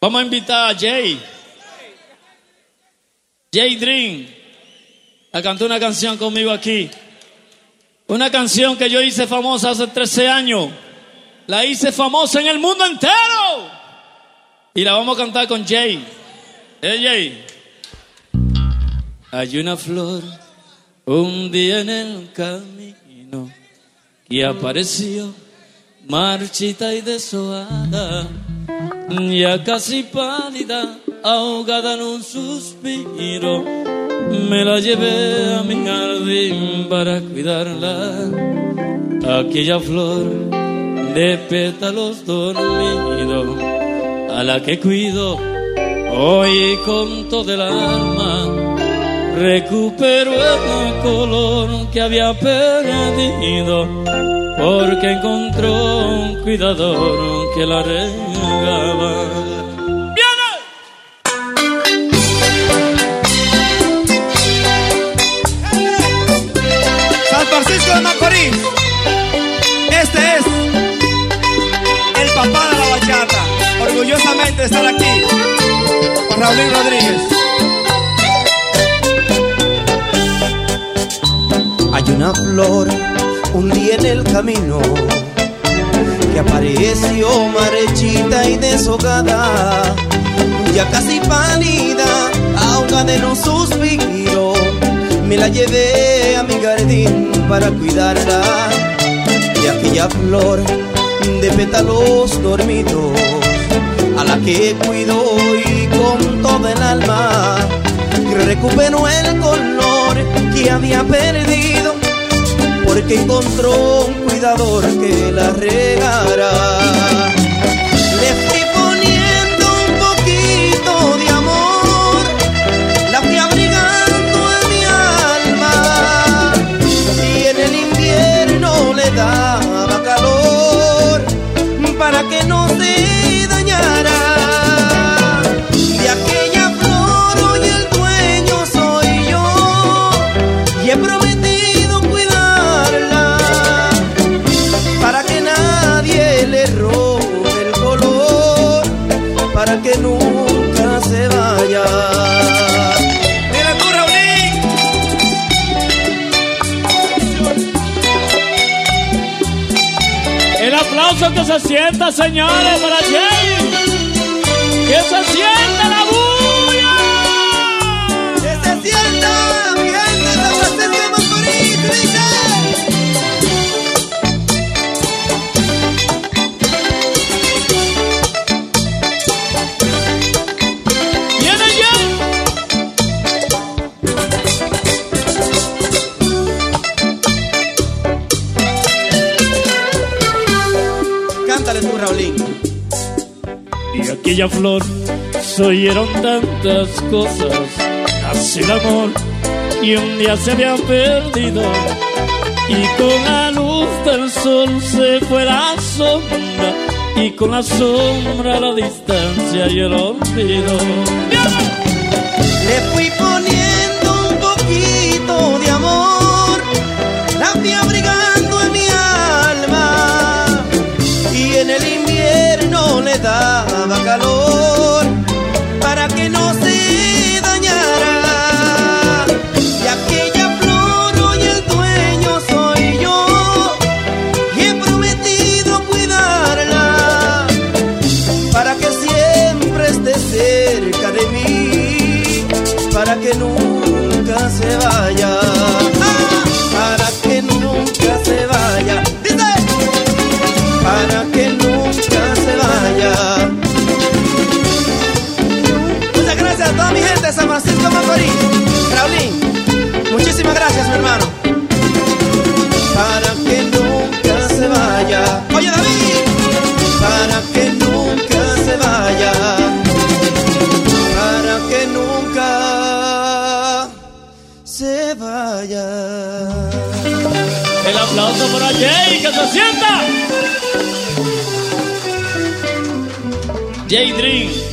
Vamos a invitar a Jay Dream a cantar una canción conmigo aquí. Una canción que yo hice famosa hace 13 años. La hice famosa en el mundo entero. Y la vamos a cantar con Jay. Jay. Hay una flor un día en el camino que apareció marchita y deshojada, ya casi pálida, ahogada en un suspiro. Me la llevé a mi jardín para cuidarla, aquella flor de pétalos dormidos, a la que cuido hoy con todo el alma. Recupero el color que había perdido, porque encontró un cuidador que la regaba. San Francisco de Macorís. Este es el papá de la bachata, orgullosamente de estar aquí con Raulín Rodríguez. Hay una flor un día en el camino que apareció marchita y deshojada, ya casi pálida, ahogada en un suspiro. Me la llevé a mi jardín para cuidarla, de aquella flor de pétalos dormidos, a la que cuido y con todo el alma. Recuperó el color que había perdido, porque encontró un cuidador que la regara. Le fui poniendo un poquito de amor, la fui abrigando en mi alma, y en el invierno le daba calor para que no se dañara. De aquella flor hoy el dueño soy yo, y he prometido cuidarla para que nadie le robe el color, para que nunca se vaya. ¡Mira tú, Raulín! El aplauso que se sienta, señores, para Jay. Que se sienta la bulla. ¡Que se sienta, mi gente de San Francisco de Macorís! ¡Dice! ¡Viene Jay! Cántale tú, Raulín. Y aquella flor se oyeron tantas cosas, casi el amor, y un día se habían perdido, y con la luz del sol se fue la sombra, y con la sombra la distancia y el olvido. Le fui poniendo un poquito de amor, la fui abrigando en mi alma, y en el invierno le daba calor para que no se dañara. Y aquella flor hoy el dueño soy yo, y he prometido cuidarla para que siempre esté cerca de mí, para que nunca se vaya. Para que nunca se vaya. Dice, para que nunca se vaya. Muchas gracias a toda mi gente de San Francisco de Macorís. Raulín, muchísimas gracias, mi hermano. Para que nunca se vaya. Oye, David, para que nunca se vaya, para que nunca se vaya. El aplauso para Jay, que se sienta. Jay Dream.